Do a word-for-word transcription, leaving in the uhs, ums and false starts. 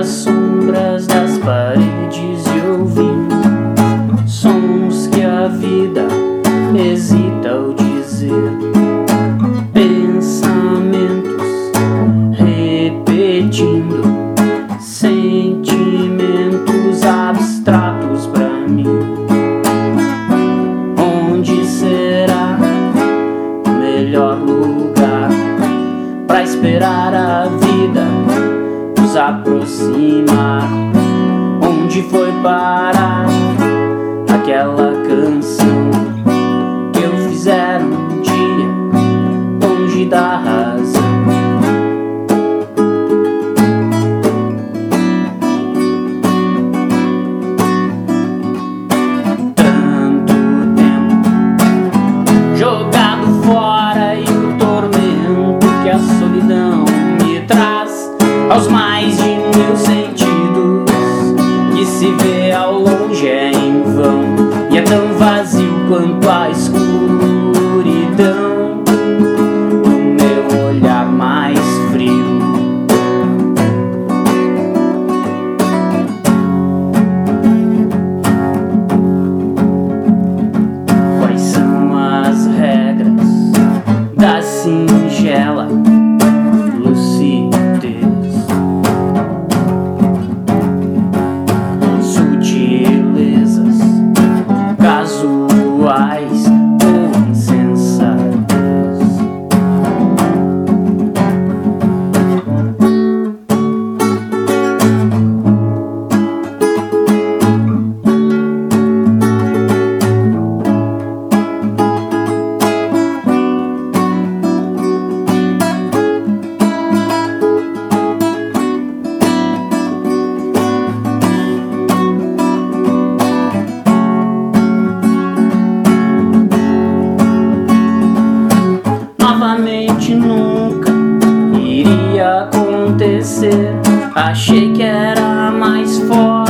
as sombras das paredes e ouvindo sons que a vida hesita ao dizer, pensamentos repetindo, sentimentos abstratos pra mim. Onde será o melhor lugar pra esperar a vida nos aproximar? Onde foi parar aquela canção que eu fizer um dia longe da razão? Tanto tempo jogado fora e o tormento que a solidão me traz aos mais de mil sentidos, que se vê ao longe é em vão e é tão vazio quanto a escuridão do meu olhar mais frio. Quais são as regras da singela lucidez? Sutilezas casuais ou insensatez? Novamente nunca iria acontecer. Achei que era mais forte